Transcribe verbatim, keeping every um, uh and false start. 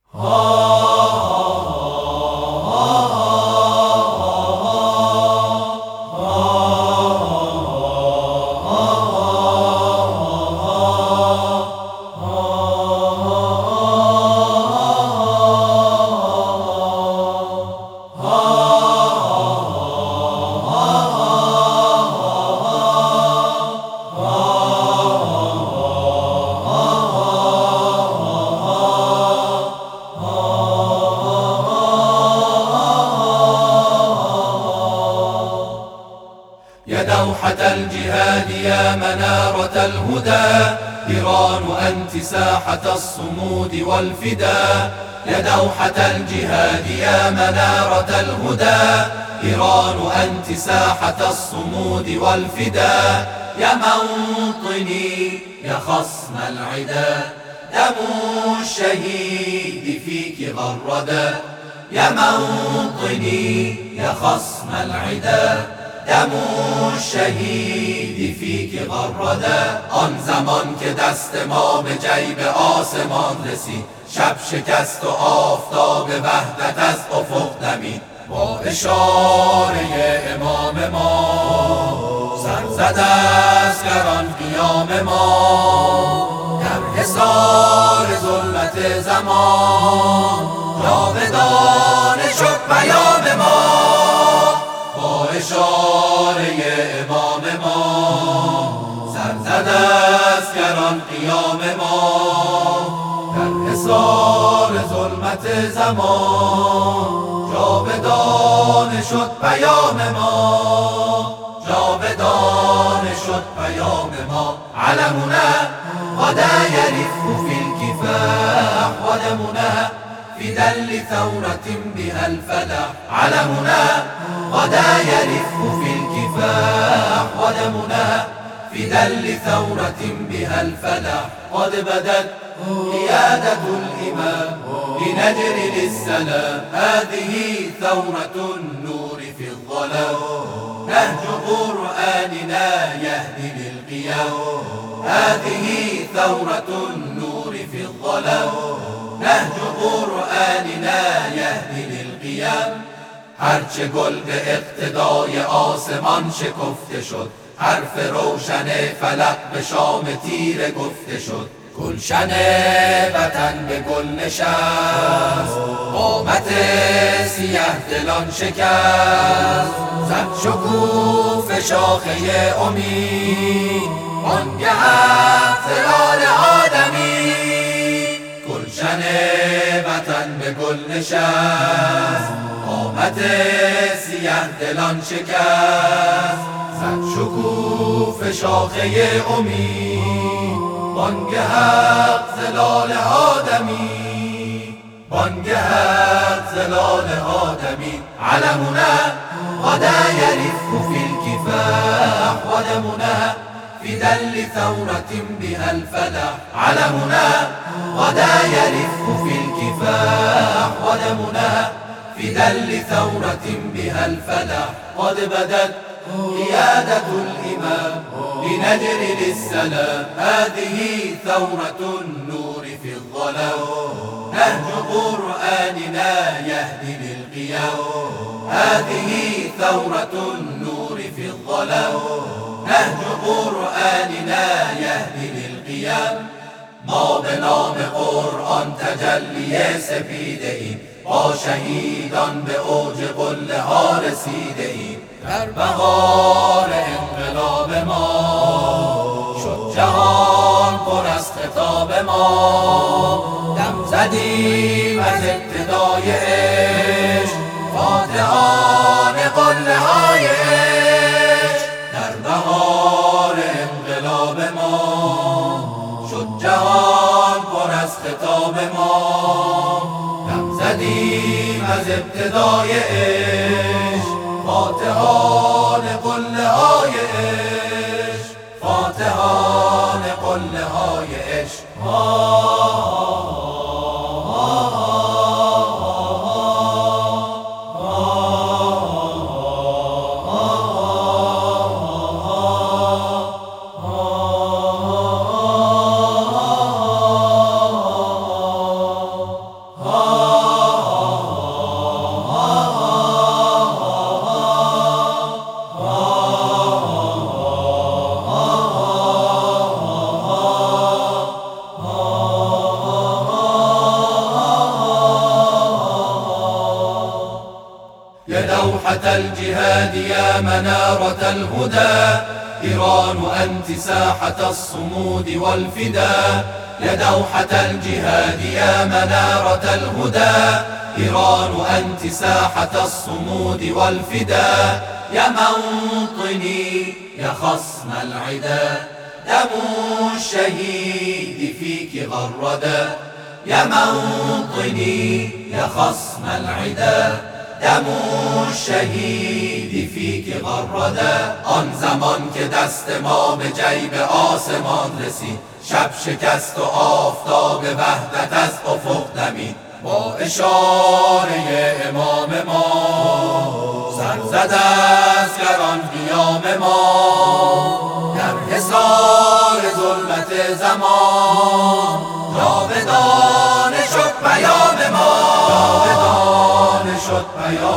يا دوحة الجهاد يا منارة الهدى، إيران أنت ساحة الصمود والفداء. يا دوحة الجهاد يا منارة الهدى، إيران أنت ساحة الصمود والفداء. يا موطني يا خصم العدا، دم الشهيد فيك غردا. يا موطني يا خصم العدا، دم الشهید فیک غرده. آن زمان که دست ما به جیب آسمان رسید، شب شکست و آفتاب وحدت از افق دمید. با اشاره امام ما سر زد از گران قیام ما. در حصار ظلمت زمان جاودانه شد پیام ما. با اشاره امام ما سر زد از گران قیام ما. در حصار ظلمت زمان جاودانه شد پیام ما. جاودانه شد پیام ما. علمنا غدا يرف في الكفاح، ودمنا فدا لثورة بها الفلاح. علمنا غدا يرف في الكفاح، ودمنا فدا لثورة بها الفلاح. قد بدت قيادة الإمام لنجري للسلام، هذه ثورة النور في الظلام. نهج قرآننا يهدي للقيام، هذه ثورة النور في الظلام. نهج قرآننا یهدی للقیام. هرچه گل به اقتدای آسمان شکفته شد، حرف روشن فلک به شام تیره گفته شد. گلشن وطن به گل نشست، قامت سیه دلان شکست. زد شکوفه شاخه امید، بانگ زلال آدمی. گلشن وطن به گل نشست، قامت سیه دلان شکست. زد شکوفه شاخه امید، بانگ حق زلال آدمی. بانگ حق زلال آدمی. علمنا غدا يرف في الكفاح، ودمنا فدا لثورة بها الفلاح. علمنا غدا يرف في الكفاح، ودمنا فدا لثورة بها الفلاح. قد بدت قيادة الإمام لنجري للسلام، هذه ثورة النور في الظلام. نهج قرآننا يهدي للقيام، هذه ثورة النور في الظلام. نهج قرآننا یهدی للقیام. ما به نام قرآن تجلی سپیده ایم، با شهیدان به اوج قله ها رسیده ایم. در بهار انقلاب ما شد جهان پر از خطاب ما. دم زدیم از ابتدای عشق، فاتحان قله های عشق. در بهار انقلاب ما شد جهان پر از خطاب ما. دم زدیم از ابتدای عشق، فاتحان قله های عشق. فاتحان قله های عشق. Oh دوحة الجهاد يا منارة الهدى، إيران أنت ساحة الصمود والفداء. يا دوحة الجهاد يا منارة الهدى، إيران أنت ساحة الصمود والفداء. يا موطني يا خصم العدا، دم الشهيد فيك غردا. يا موطني يا خصم العدا، دم الشهید فیک غردا. آن زمان که دست ما به جیب آسمان رسید، شب شکست و آفتاب وحدت از افق دمید. با اشاره امام ما سر زد از گران قیام ما، در حصار ظلمت زمان جاودانه شد پیام ما، جاودانه شد پیام